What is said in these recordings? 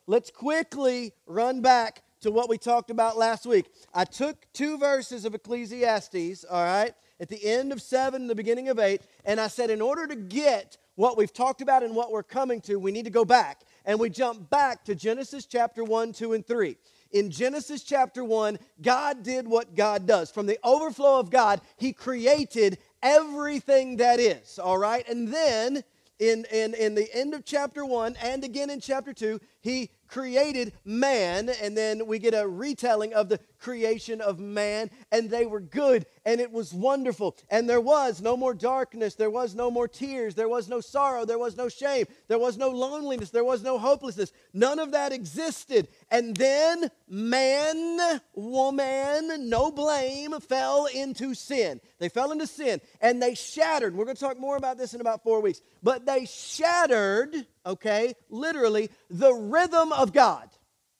let's quickly run back to what we talked about last week. I took 2 verses of Ecclesiastes, all right, at the end of 7 and the beginning of 8, and I said in order to get what we've talked about and what we're coming to, we need to go back. And we jump back to Genesis chapter 1, 2, and 3. In Genesis chapter 1, God did what God does. From the overflow of God, He created everything that is, all right? And then in the end of chapter 1 and again in chapter 2, He created man, and then we get a retelling of the creation of man, and they were good, and it was wonderful, and there was no more darkness, there was no more tears, there was no sorrow, there was no shame, there was no loneliness, there was no hopelessness, none of that existed. And then man, woman, no blame, fell into sin. They fell into sin, and they shattered. We're going to talk more about this in about 4 weeks, but they shattered, okay, literally, the rhythm of God.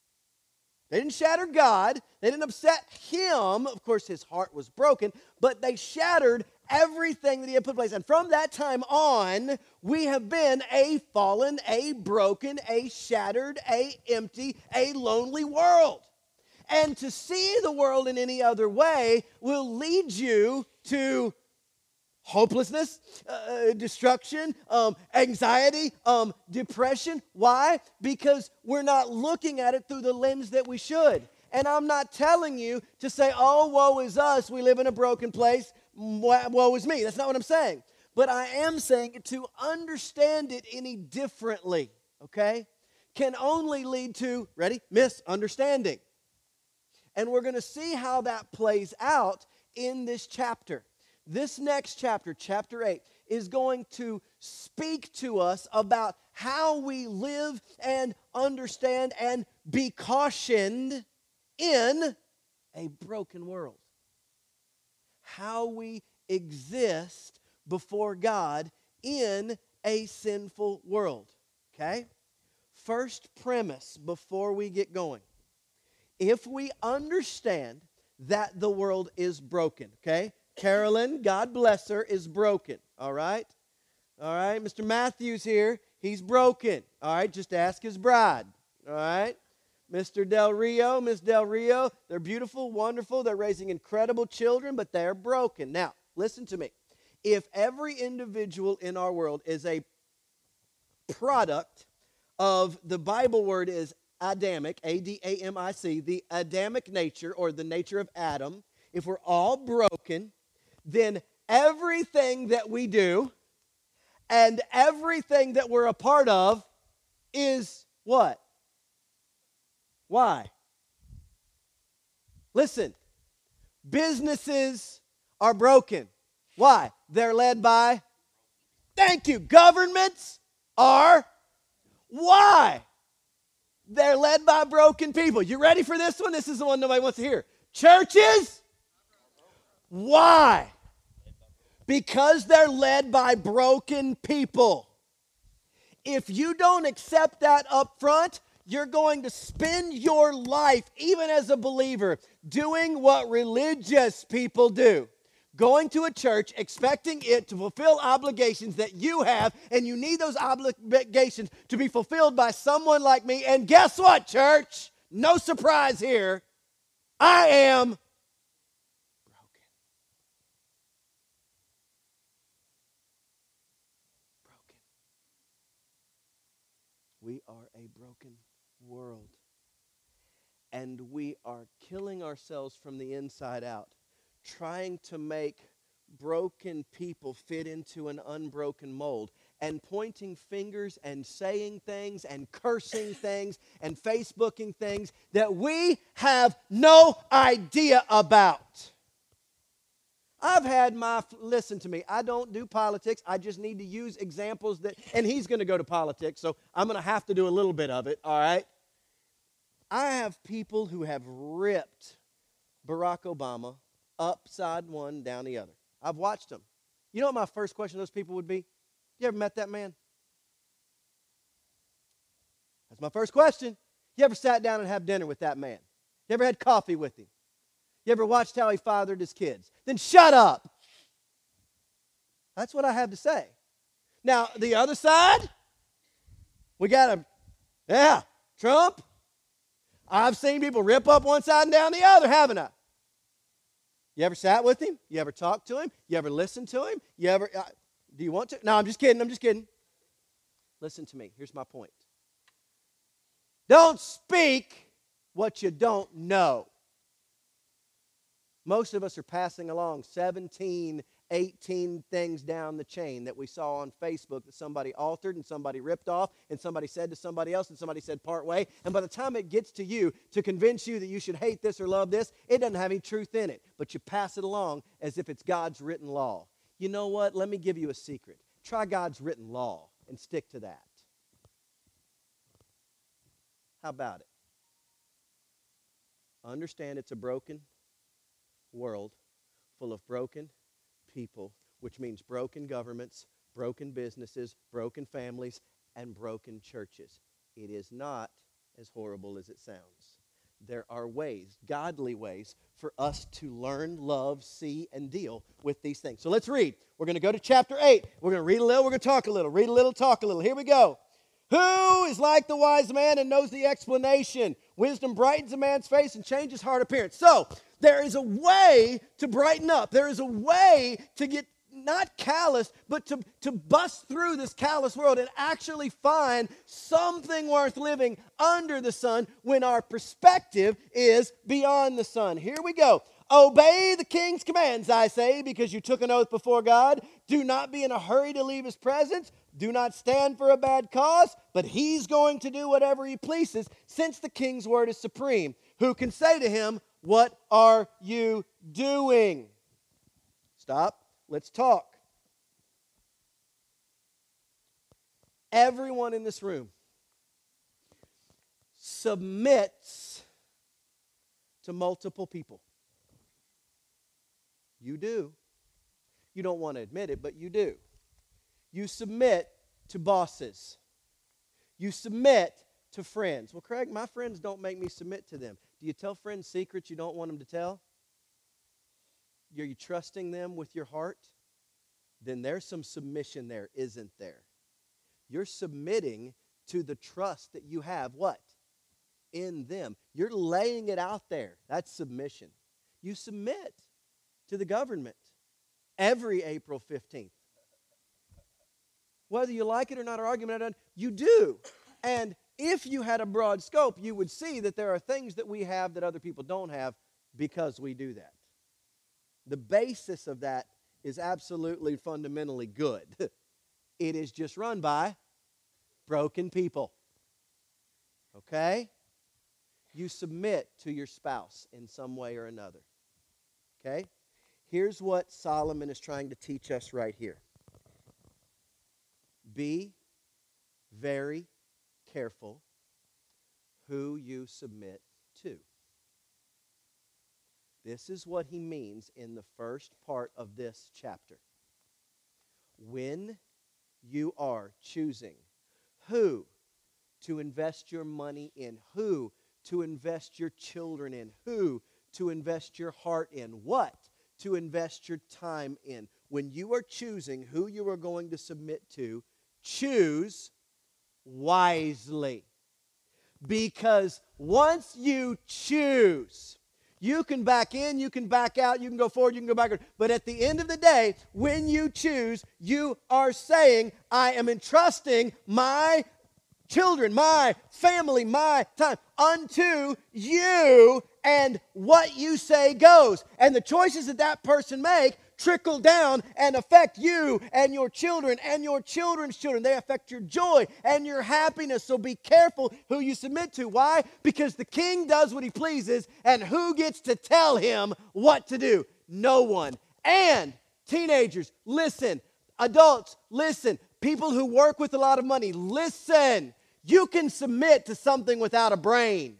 They didn't shatter God. They didn't upset Him. Of course, His heart was broken, but they shattered everything that He had put in place. And from that time on, we have been a fallen, a broken, a shattered, a empty, a lonely world. And to see the world in any other way will lead you to hopelessness, destruction, anxiety, depression. Why? Because we're not looking at it through the lens that we should. And I'm not telling you to say, oh, woe is us, we live in a broken place, woe is me. That's not what I'm saying. But I am saying to understand it any differently, okay, can only lead to, ready, misunderstanding. And we're going to see how that plays out in this chapter. This next chapter, chapter 8, is going to speak to us about how we live and understand and be cautioned in a broken world. How we exist before God in a sinful world. Okay? First premise before we get going. If we understand that the world is broken, okay? Carolyn, God bless her, is broken, all right? All right, Mr. Matthews here, he's broken, all right? Just ask his bride, all right? Mr. Del Rio, Miss Del Rio, they're beautiful, wonderful, they're raising incredible children, but they're broken. Now, listen to me. If every individual in our world is a product of, the Bible word is Adamic, A-D-A-M-I-C, the Adamic nature or the nature of Adam, if we're all broken, then everything that we do and everything that we're a part of is what? Why? Listen, businesses are broken. Why? They're led by, thank you, governments are, why? They're led by broken people. You ready for this one? This is the one nobody wants to hear. Churches, why? Because they're led by broken people. If you don't accept that up front, you're going to spend your life, even as a believer, doing what religious people do. Going to a church, expecting it to fulfill obligations that you have, and you need those obligations to be fulfilled by someone like me. And guess what, church? No surprise here. I am broken. We are a broken world. And we are killing ourselves from the inside out, trying to make broken people fit into an unbroken mold, and pointing fingers and saying things and cursing things and Facebooking things that we have no idea about. I've had listen to me, I don't do politics. I just need to use examples that, and he's going to go to politics, so I'm going to have to do a little bit of it, all right? I have people who have ripped Barack Obama upside one, down the other. I've watched them. You know what my first question to those people would be? You ever met that man? That's my first question. You ever sat down and had dinner with that man? You ever had coffee with him? You ever watched how he fathered his kids? Then shut up. That's what I have to say. Now, the other side, we got him. Yeah, Trump? I've seen people rip up one side and down the other, haven't I? You ever sat with him? You ever talked to him? You ever listened to him? You ever, do you want to? No, I'm just kidding. Listen to me. Here's my point. Don't speak what you don't know. Most of us are passing along 17, 18 things down the chain that we saw on Facebook that somebody altered and somebody ripped off and somebody said to somebody else and somebody said part way. And by the time it gets to you to convince you that you should hate this or love this, it doesn't have any truth in it. But you pass it along as if it's God's written law. You know what? Let me give you a secret. Try God's written law and stick to that. How about it? Understand it's a broken world full of broken people, which means broken governments, broken businesses, broken families, and broken churches. It is not as horrible as it sounds. There are ways, godly ways, for us to learn, love, see, and deal with these things. So let's read. We're going to go to chapter 8. We're going to read a little, we're going to talk a little. Read a little, talk a little. Here we go. Who is like the wise man and knows the explanation? Wisdom brightens a man's face and changes heart appearance. So, there is a way to brighten up. There is a way to get not callous, but to bust through this callous world and actually find something worth living under the sun when our perspective is beyond the sun. Here we go. Obey the king's commands, I say, because you took an oath before God. Do not be in a hurry to leave his presence. Do not stand for a bad cause, but he's going to do whatever he pleases, since the king's word is supreme. Who can say to him, what are you doing? Stop. Let's talk. Everyone in this room submits to multiple people. You do. You don't want to admit it, but you do. You submit to bosses. You submit to friends. Well, Craig, my friends don't make me submit to them. Do you tell friends secrets you don't want them to tell? Are you trusting them with your heart? Then there's some submission there, isn't there? You're submitting to the trust that you have, what? In them. You're laying it out there. That's submission. You submit to the government every April 15th. Whether you like it or not, our argument, you do. And if you had a broad scope, you would see that there are things that we have that other people don't have because we do that. The basis of that is absolutely fundamentally good. It is just run by broken people. Okay? You submit to your spouse in some way or another. Okay? Here's what Solomon is trying to teach us right here. Be very careful who you submit to. This is what he means in the first part of this chapter. When you are choosing who to invest your money in, who to invest your children in, who to invest your heart in, what to invest your time in, when you are choosing who you are going to submit to, choose wisely. Because once you choose, you can back in, you can back out, you can go forward, you can go backward. But at the end of the day, when you choose, you are saying, I am entrusting my children, my family, my time unto you, and what you say goes. And the choices that that person make trickle down and affect you and your children and your children's children. They affect your joy and your happiness. So be careful who you submit to. Why? Because the king does what he pleases, and who gets to tell him what to do? No one. And teenagers, listen. Adults, listen. People who work with a lot of money, listen. You can submit to something without a brain.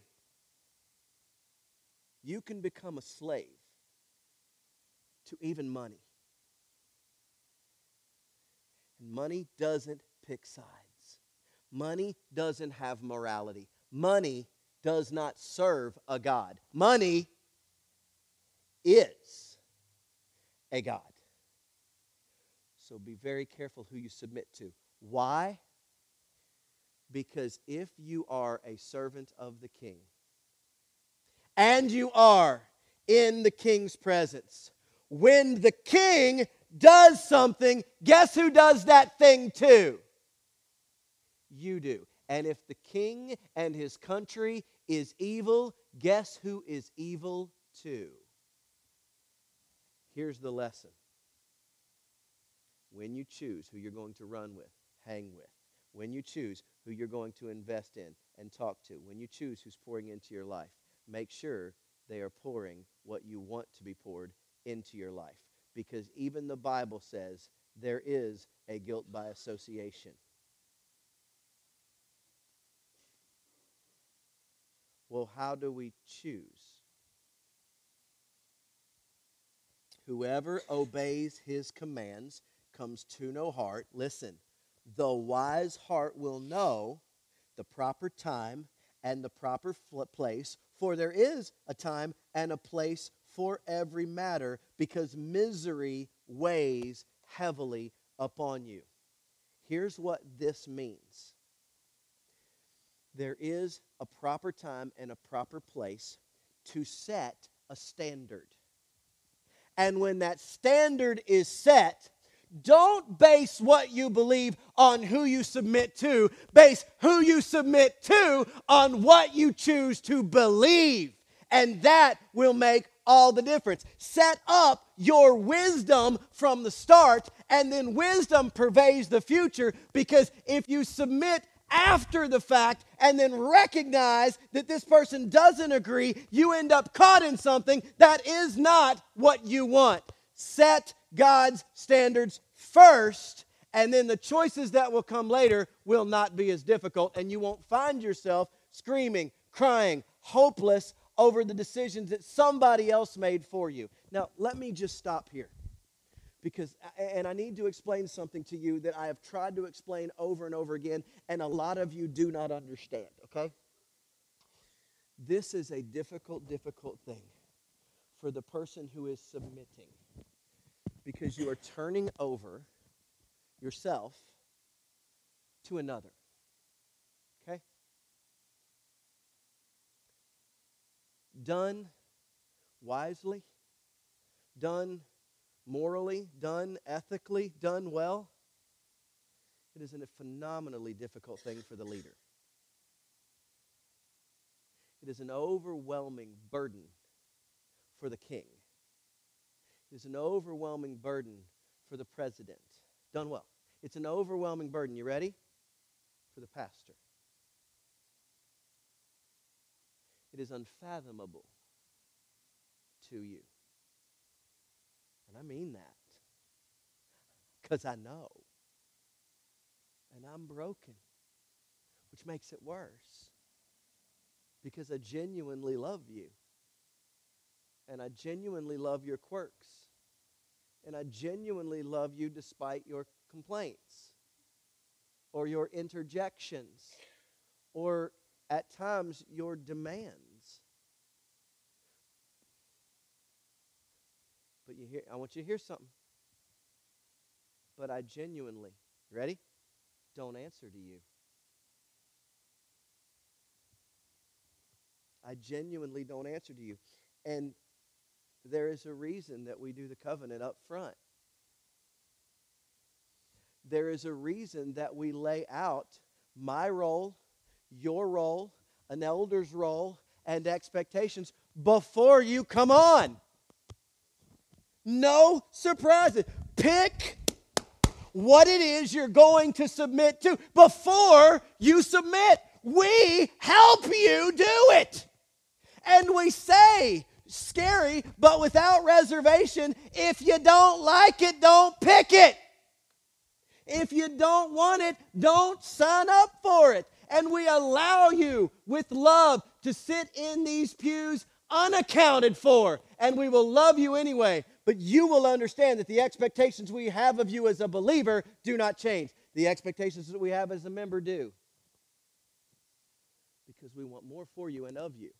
You can become a slave to even money. Money doesn't pick sides. Money doesn't have morality. Money does not serve a God. Money is a God. So be very careful who you submit to. Why? Because if you are a servant of the king, and you are in the king's presence, when the king does something, guess who does that thing too? You do. And if the king and his country is evil, guess who is evil too? Here's the lesson. When you choose who you're going to run with, hang with, when you choose who you're going to invest in and talk to, when you choose who's pouring into your life, make sure they are pouring what you want to be poured into your life. Because even the Bible says there is a guilt by association. Well, how do we choose? Whoever obeys his commands comes to no heart. Listen, the wise heart will know the proper time and the proper place, for there is a time and a place for every matter, because misery weighs heavily upon you. Here's what this means. There is a proper time and a proper place to set a standard. And when that standard is set, don't base what you believe on who you submit to. Base who you submit to on what you choose to believe. And that will make all the difference. Set up your wisdom from the start, and then wisdom pervades the future, because if you submit after the fact and then recognize that this person doesn't agree, you end up caught in something that is not what you want. Set God's standards first, and then the choices that will come later will not be as difficult, and you won't find yourself screaming, crying, hopeless over the decisions that somebody else made for you. Now, let me just stop here. And I need to explain something to you that I have tried to explain over and over again, and a lot of you do not understand, okay? This is a difficult thing for the person who is submitting, because you are turning over yourself to another, okay? Done wisely, done morally, done ethically, done well, it is a phenomenally difficult thing for the leader. It is an overwhelming burden for the king. It is an overwhelming burden for the president. Done well. It's an overwhelming burden. You ready? For the pastor. It is unfathomable to you. And I mean that. Because I know. And I'm broken. Which makes it worse. Because I genuinely love you. And I genuinely love your quirks. And I genuinely love you despite your complaints. Or your interjections. Or at times your demands. But I want you to hear something. But I genuinely, ready? Don't answer to you. I genuinely don't answer to you. And there is a reason that we do the covenant up front. There is a reason that we lay out my role, your role, an elder's role, and expectations before you come on. No surprises. Pick what it is you're going to submit to before you submit. We help you do it. And we say, scary, but without reservation, if you don't like it, don't pick it. If you don't want it, don't sign up for it. And we allow you with love to sit in these pews unaccounted for. And we will love you anyway. But you will understand that the expectations we have of you as a believer do not change. The expectations that we have as a member do. Because we want more for you and of you.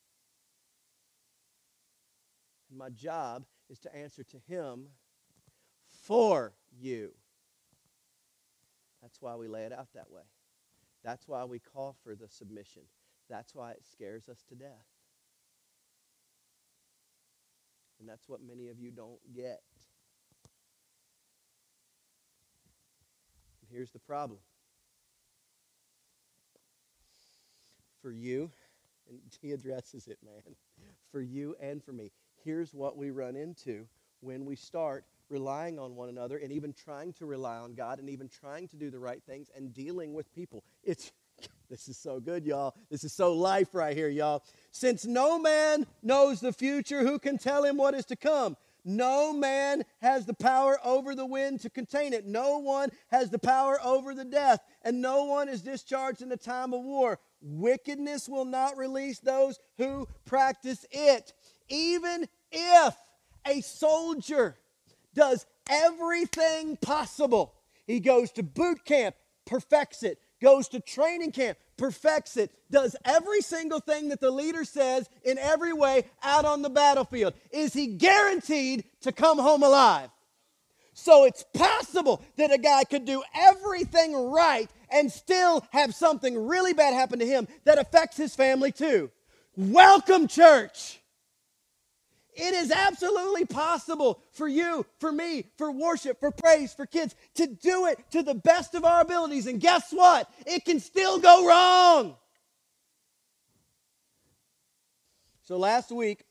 And my job is to answer to Him for you. That's why we lay it out that way. That's why we call for the submission. That's why it scares us to death. And that's what many of you don't get. And here's the problem. For you, and he addresses it, man. For you and for me. Here's what we run into when we start relying on one another and even trying to rely on God and even trying to do the right things and dealing with people. This is so good, y'all. This is so life right here, y'all. Since no man knows the future, who can tell him what is to come? No man has the power over the wind to contain it. No one has the power over the death, and no one is discharged in the time of war. Wickedness will not release those who practice it. Even if a soldier does everything possible, he goes to boot camp, perfects it, goes to training camp, perfects it, does every single thing that the leader says in every way out on the battlefield, is he guaranteed to come home alive? So it's possible that a guy could do everything right and still have something really bad happen to him that affects his family too. Welcome, church. It is absolutely possible for you, for me, for worship, for praise, for kids to do it to the best of our abilities. And guess what? It can still go wrong. So last week,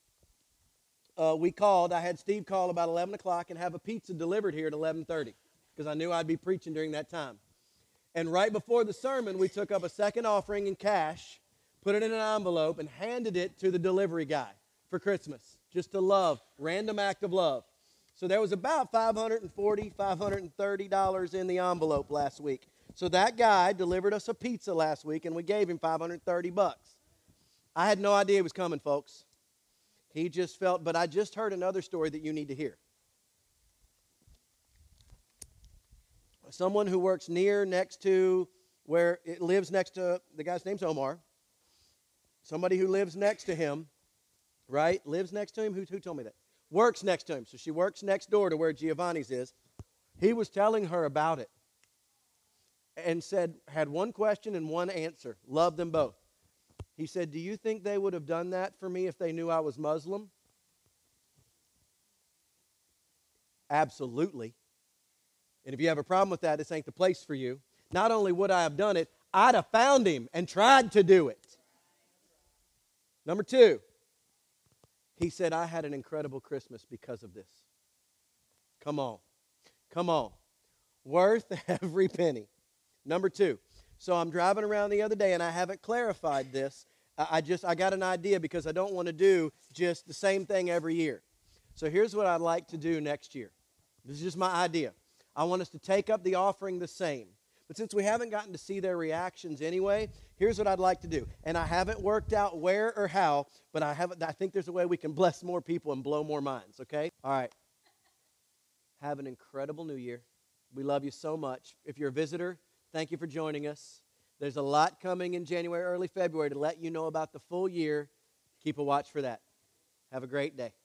I had Steve call about 11 o'clock and have a pizza delivered here at 11:30 because I knew I'd be preaching during that time. And right before the sermon, we took up a second offering in cash, put it in an envelope, and handed it to the delivery guy for Christmas, just a random act of love. So there was about $540, $530 in the envelope last week. So that guy delivered us a pizza last week, and we gave him $530. I had no idea he was coming, folks. He just felt, but I just heard another story that you need to hear. Someone who works next to where it lives next to, the guy's name's Omar. Somebody who lives next to him, right? Lives next to him? Who told me that? Works next to him. So she works next door to where Giovanni's is. He was telling her about it and had one question and one answer. Loved them both. He said, do you think they would have done that for me if they knew I was Muslim? Absolutely. And if you have a problem with that, this ain't the place for you. Not only would I have done it, I'd have found him and tried to do it. Number 2, he said, I had an incredible Christmas because of this. Come on. Come on. Worth every penny. Number 2. So I'm driving around the other day, and I haven't clarified this. I got an idea because I don't want to do just the same thing every year. So here's what I'd like to do next year. This is just my idea. I want us to take up the offering the same. But since we haven't gotten to see their reactions anyway, here's what I'd like to do. And I haven't worked out where or how, but I think there's a way we can bless more people and blow more minds, okay? All right. Have an incredible new year. We love you so much. If you're a visitor, thank you for joining us. There's a lot coming in January, early February to let you know about the full year. Keep a watch for that. Have a great day.